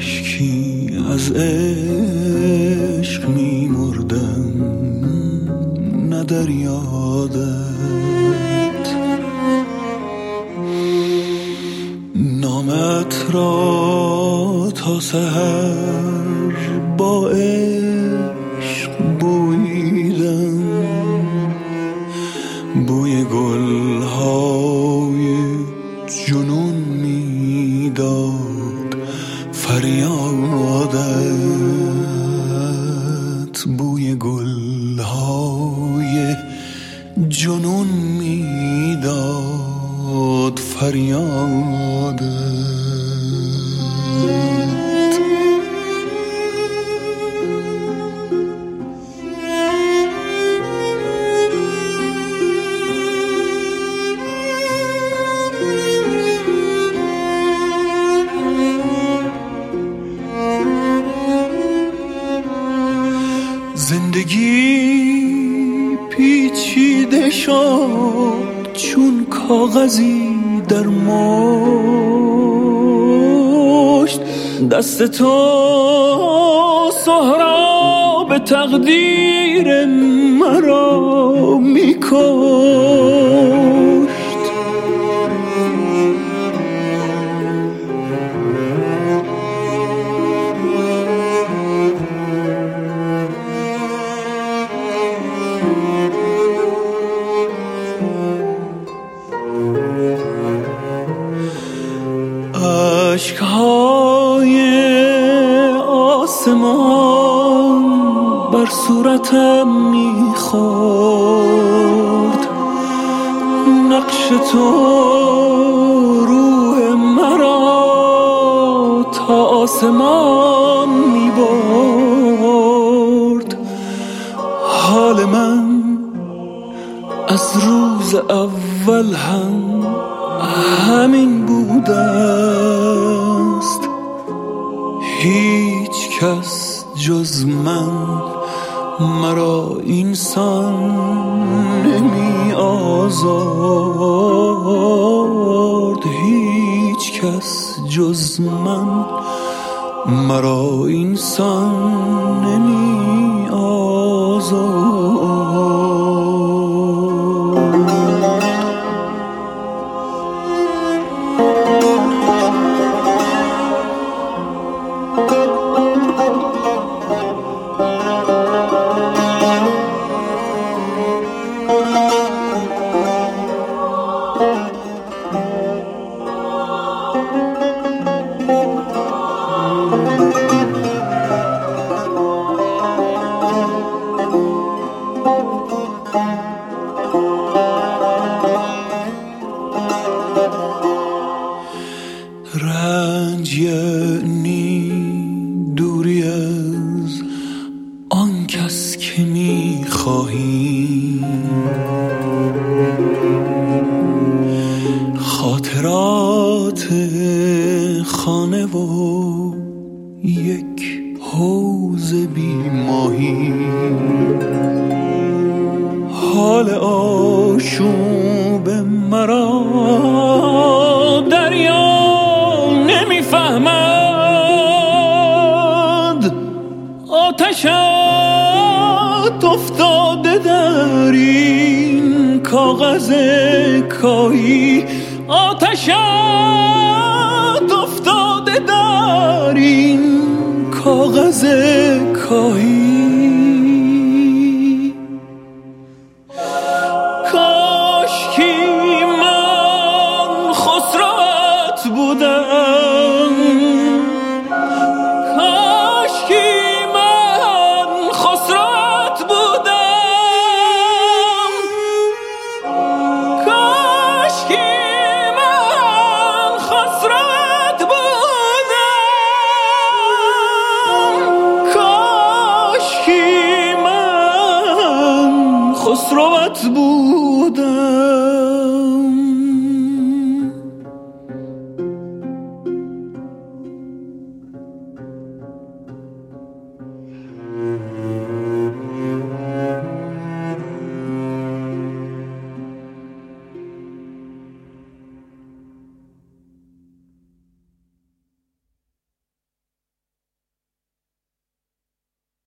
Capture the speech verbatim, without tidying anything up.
کاشکی از عشق می مردم نه در یادت، نامت را تا سحر با عشق بوییدم، بوی گلهای جنون میداد فریادت، بوی گلهای جنون میداد فریادت. زندگی پیچیده شد چون کاغذی در مشت، دست تو سهراب تقدیر مرا میکشت. اشک‌های آسمان بر صورتم می‌خورد، نقش تو روح مرا تا آسمان می‌برد. حال من از روز اول هم همین بوده است، هیچ کس جز من مرا اینسان نمی آزارد، هیچ کس جز من مرا اینسان نمی آزارد. رنج یعنی دوری از آن کس که می‌خواهی، خاطرات خانه و یک حوض بی ماهی، حال آشوب مرا دریا نمیفهمد، آتشت افتاده در این کاغذ کاهی، آتشت افتاده در این کاغذ کاهی. کاشکی من خسروت بودم، کاشکی من خسروت بودم، کاشکی من خسروت بودم، کاشکی من خسروت بودم.